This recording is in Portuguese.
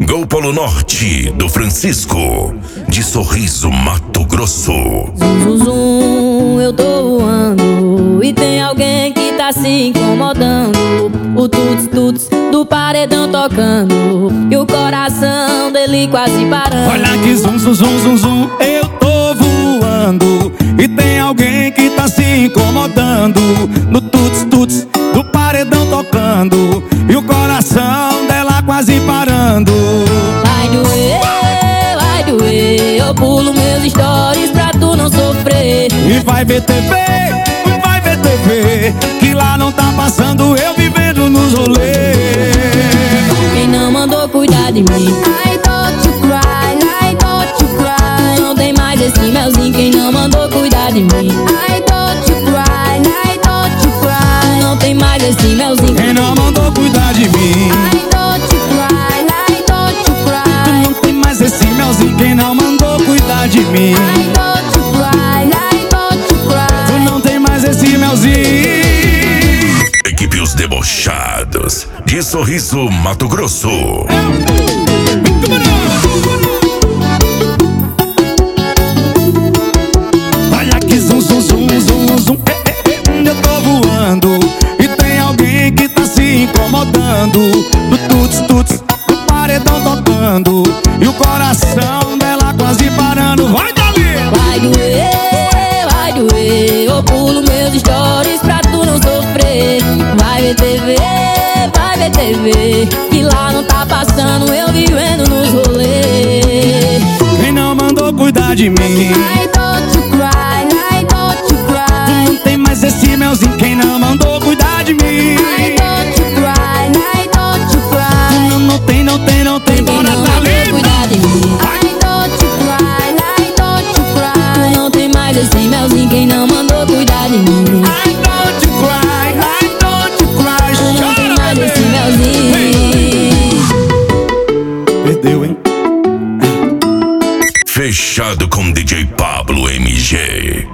Gol Polo Norte do Francisco, de Sorriso, Mato Grosso. Zum, zum, zum, eu tô voando e tem alguém que tá se incomodando. O tuts, tuts do paredão tocando e o coração dele quase parando. Olha que zum, zum, zum, zum, zum, eu tô voando e tem alguém que tá se incomodando. No tuts, tuts do paredão tocando e o coração dela quase parando. Vai doer, eu pulo meus stories pra tu não sofrer. E vai ver TV, que lá não tá passando eu vivendo nos rolês. Quem não mandou cuidar de mim? I don't you cry, I don't you cry. Não tem mais esse melzinho. Quem não mandou cuidar de mim? I don't you cry, I don't you cry. Não tem mais esse melzinho. Quem não mandou cuidar de mim? I don't you cry, I don't you cry. Não tem mais esse melzinho. Quem não mandou cuidar de mim? I don't you cry, I don't you cry. Não tem mais esse melzinho. Equipe Os Debochados, de Sorriso, Mato Grosso. Olha que zum, zum, zum, zum, zum, eu tô voando e tem alguém que tá se incomodando. No tuts, tuts, do paredão tocando e o coração dela quase parando. Vai dali! Vai doer, eu pulo meus stories pra tu não sofrer. Vai ver TV, que lá não tá passando eu vivendo nos rolês. Quem não mandou cuidar de mim? I don't you cry, I don't you cry. Não tem mais esse melzinho. Quem não mandou cuidar de mim? I don't you cry, I don't you cry. Não tem, não tem, não tem. Quem Bora, não mandou cuidar de mim? Thalita! I don't you cry, I don't you cry. Não tem mais esse melzinho. Quem não mandou cuidar de mim? I don't you cry, I don't you cry. Não tem Chora, mais esse bebê. melzinho. Perdeu, hein? Fechado com DJ Pablo MG.